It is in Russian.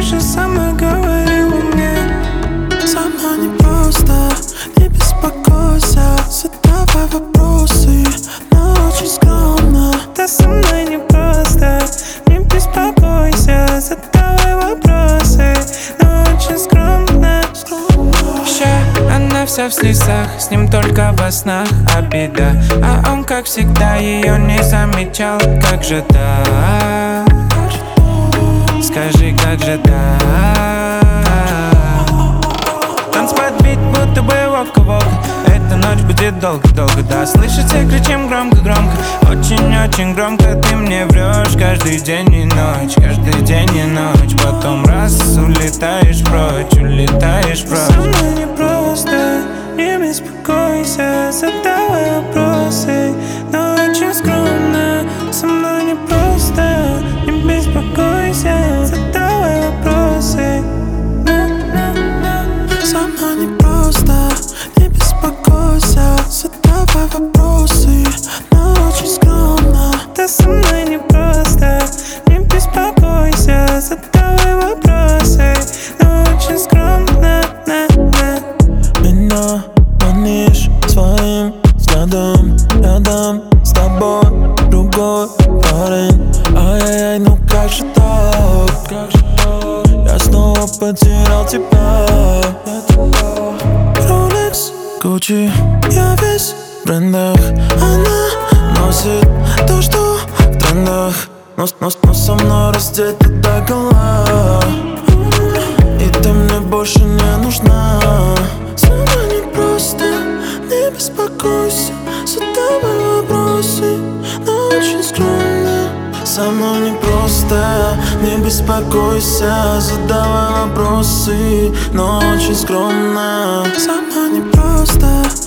же сама говорила мне: со мной непросто, не беспокойся, задавай вопросы, но очень скромно. Да со мной непросто, не беспокойся, задавай вопросы, но очень скромно. Еще она вся в слезах, с ним только во снах обида, а он, как всегда, ее не замечал. Как же так? Скажи, как же так? Танцпад бит, будто бы вока-вока. Эта ночь будет долго-долго, да. Слышится, кричим громко-громко, очень-очень громко. Ты мне врешь каждый день и ночь, каждый день и ночь. Потом раз улетаешь прочь, улетаешь прочь. Со мной непросто, не беспокойся, задавай вопросы, но очень скромно. Со мной непросто, не беспокойся, задавай вопросы. Со мной непросто, не беспокойся, задавай вопросы, но очень скромно. Да со мной непросто, не беспокойся, задавай вопросы, но очень скромно. Меня манишь своим взглядом, рядом с тобой другой парень. Ай-яй-яй, ну как же так? Я снова потерял тебя. Rolex, Gucci, я весь в брендах. Она носит то, что в трендах, но со мной раздета до гола. И ты мне больше не нужна. Со мной непросто, не беспокойся, задавай вопросы, но очень скромно. Со мной непросто, не беспокойся, задавай вопросы, но очень скромно. Со мной непросто,